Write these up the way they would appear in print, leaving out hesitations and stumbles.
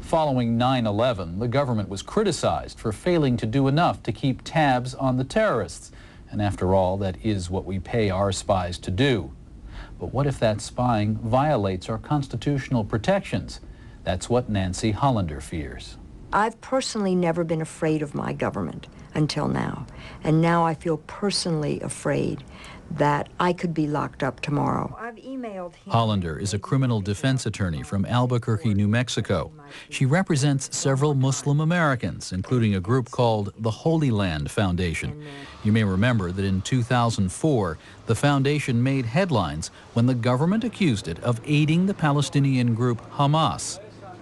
Following 9/11, the government was criticized for failing to do enough to keep tabs on the terrorists. And after all, that is what we pay our spies to do. But what if that spying violates our constitutional protections? That's what Nancy Hollander fears. I've personally never been afraid of my government until now. And now I feel personally afraid that I could be locked up tomorrow. I've emailed him. Hollander is a criminal defense attorney from Albuquerque, New Mexico. She represents several Muslim Americans, including a group called the Holy Land Foundation. You may remember that in 2004, the foundation made headlines when the government accused it of aiding the Palestinian group Hamas.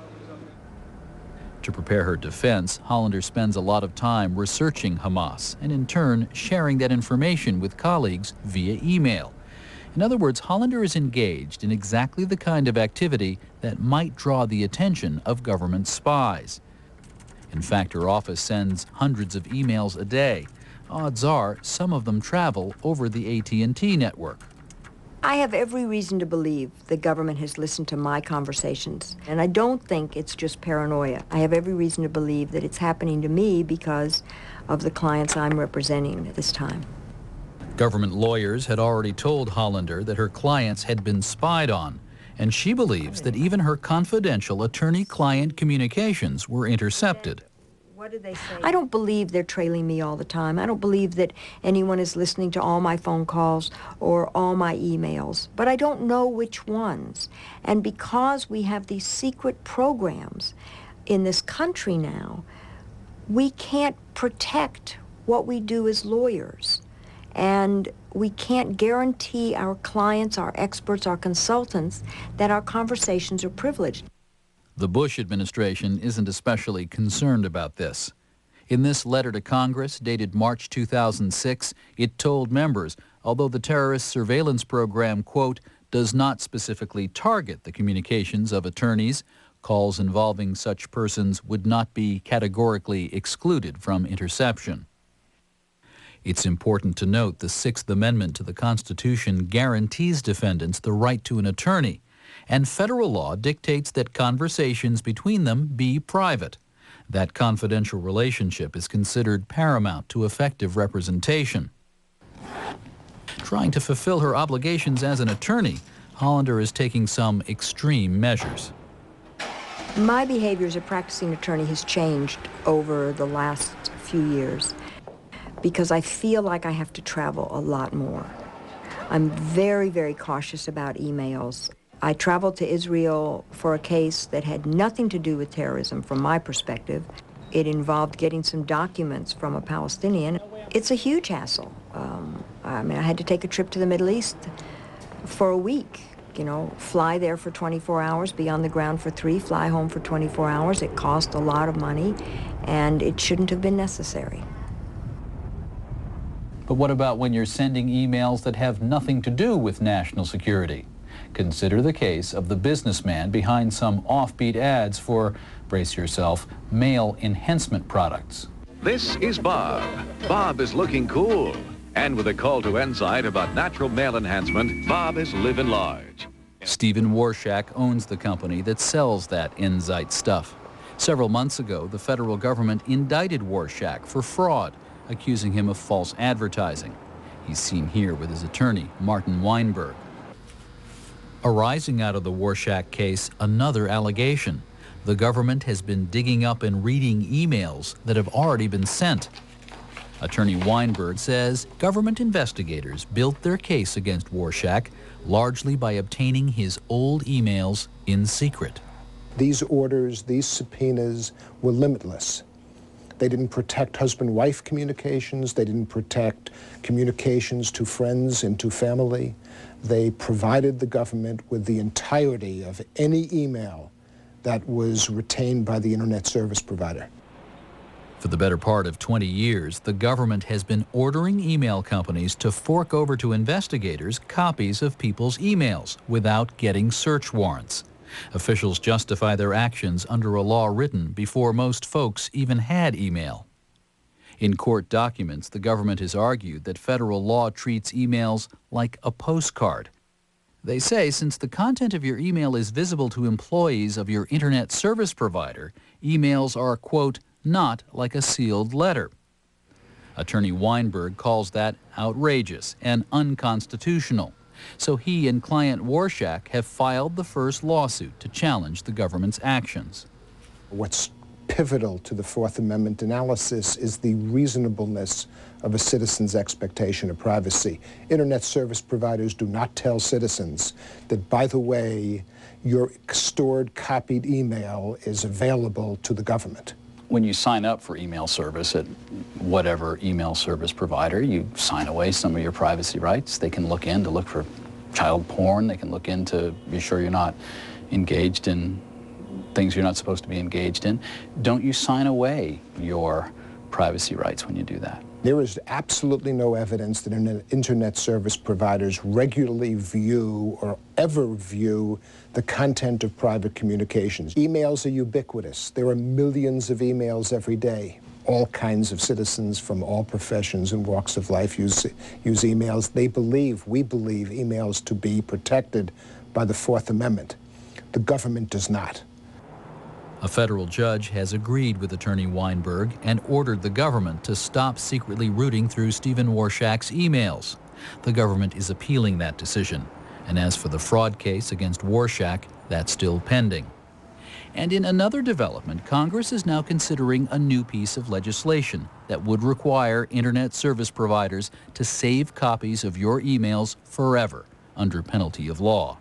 To prepare her defense, Hollander spends a lot of time researching Hamas and in turn sharing that information with colleagues via email. In other words, Hollander is engaged in exactly the kind of activity that might draw the attention of government spies. In fact, her office sends hundreds of emails a day. Odds are some of them travel over the AT&T network. I have every reason to believe the government has listened to my conversations, and I don't think it's just paranoia. I have every reason to believe that it's happening to me because of the clients I'm representing at this time. Government lawyers had already told Hollander that her clients had been spied on, and she believes that even her confidential attorney-client communications were intercepted. What did they say? I don't believe they're trailing me all the time. I don't believe that anyone is listening to all my phone calls or all my emails, but I don't know which ones. And because we have these secret programs in this country now, we can't protect what we do as lawyers. And we can't guarantee our clients, our experts, our consultants that our conversations are privileged. The Bush administration isn't especially concerned about this. In this letter to Congress, dated March 2006, it told members, although the terrorist surveillance program, quote, does not specifically target the communications of attorneys, calls involving such persons would not be categorically excluded from interception. It's important to note the Sixth Amendment to the Constitution guarantees defendants the right to an attorney, and federal law dictates that conversations between them be private. That confidential relationship is considered paramount to effective representation. Trying to fulfill her obligations as an attorney, Hollander is taking some extreme measures. My behavior as a practicing attorney has changed over the last few years because I feel like I have to travel a lot more. I'm very, very cautious about emails. I traveled to Israel for a case that had nothing to do with terrorism from my perspective. It involved getting some documents from a Palestinian. It's a huge hassle. I mean, I had to take a trip to the Middle East for a week, you know, fly there for 24 hours, be on the ground for 3, fly home for 24 hours. It cost a lot of money, and it shouldn't have been necessary. But what about when you're sending emails that have nothing to do with national security? Consider the case of the businessman behind some offbeat ads for, brace yourself, male enhancement products. This is Bob. Bob is looking cool. And with a call to insight about natural male enhancement, Bob is living large. Stephen Warshak owns the company that sells that Enzyte stuff. Several months ago, the federal government indicted Warshak for fraud, accusing him of false advertising. He's seen here with his attorney, Martin Weinberg. Arising out of the Warshak case, another allegation. The government has been digging up and reading emails that have already been sent. Attorney Weinberg says government investigators built their case against Warshak largely by obtaining his old emails in secret. These orders, these subpoenas were limitless. They didn't protect husband-wife communications. They didn't protect communications to friends and to family. They provided the government with the entirety of any email that was retained by the Internet service provider. For the better part of 20 years, the government has been ordering email companies to fork over to investigators copies of people's emails without getting search warrants. Officials justify their actions under a law written before most folks even had email. In court documents, the government has argued that federal law treats emails like a postcard. They say since the content of your email is visible to employees of your internet service provider, emails are, quote, not like a sealed letter. Attorney Weinberg calls that outrageous and unconstitutional. So he and client Warshak have filed the first lawsuit to challenge the government's actions. What's pivotal to the Fourth Amendment analysis is the reasonableness of a citizen's expectation of privacy. Internet service providers do not tell citizens that, by the way, your stored, copied email is available to the government. When you sign up for email service at whatever email service provider, you sign away some of your privacy rights. They can look in to look for child porn. They can look in to be sure you're not engaged in things you're not supposed to be engaged in. Don't you sign away your privacy rights when you do that? There is absolutely no evidence that internet service providers regularly view or ever view the content of private communications. Emails are ubiquitous. There are millions of emails every day. All kinds of citizens from all professions and walks of life use emails. We believe emails to be protected by the Fourth Amendment. The government does not. A federal judge has agreed with Attorney Weinberg and ordered the government to stop secretly rooting through Stephen Warshak's emails. The government is appealing that decision. And as for the fraud case against Warshak, that's still pending. And in another development, Congress is now considering a new piece of legislation that would require internet service providers to save copies of your emails forever under penalty of law.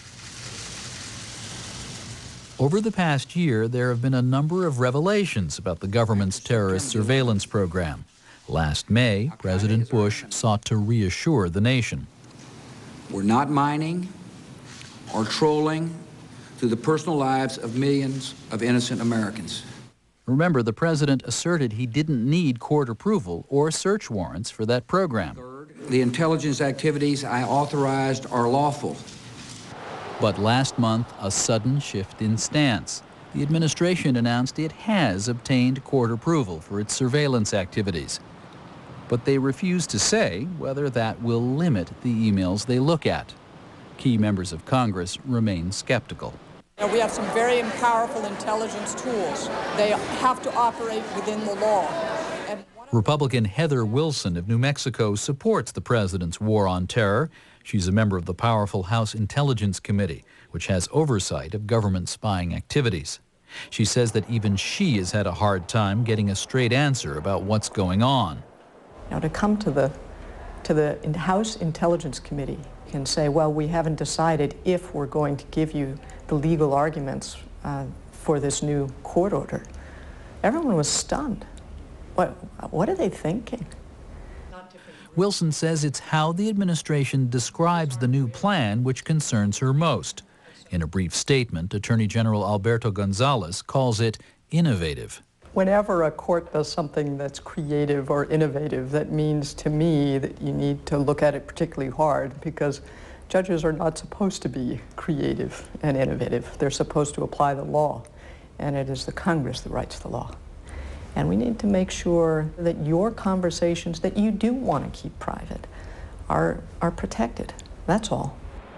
Over the past year, there have been a number of revelations about the government's terrorist surveillance program. Last May, President Bush sought to reassure the nation. We're not mining or trolling through the personal lives of millions of innocent Americans. Remember, the president asserted he didn't need court approval or search warrants for that program. Third, the intelligence activities I authorized are lawful. But last month, a sudden shift in stance. The administration announced it has obtained court approval for its surveillance activities. But they refuse to say whether that will limit the emails they look at. Key members of Congress remain skeptical. We have some very powerful intelligence tools. They have to operate within the law. Republican Heather Wilson of New Mexico supports the president's war on terror. She's a member of the powerful House Intelligence Committee, which has oversight of government spying activities. She says that even she has had a hard time getting a straight answer about what's going on. Now, to come to the House Intelligence Committee and say, well, we haven't decided if we're going to give you the legal arguments for this new court order, everyone was stunned. What are they thinking? Wilson says it's how the administration describes the new plan which concerns her most. In a brief statement, Attorney General Alberto Gonzales calls it innovative. Whenever a court does something that's creative or innovative, that means to me that you need to look at it particularly hard, because judges are not supposed to be creative and innovative. They're supposed to apply the law, and it is the Congress that writes the law. And we need to make sure that your conversations that you do want to keep private are protected. That's all.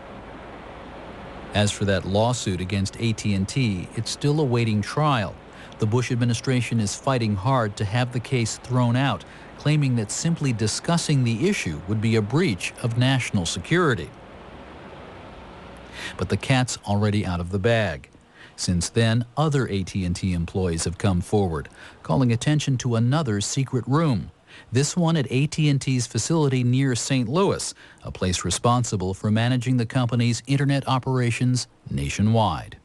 As for that lawsuit against AT&T, it's still awaiting trial. The Bush administration is fighting hard to have the case thrown out, claiming that simply discussing the issue would be a breach of national security. But the cat's already out of the bag. Since then, other AT&T employees have come forward, calling attention to another secret room. This one at AT&T's facility near St. Louis, a place responsible for managing the company's internet operations nationwide.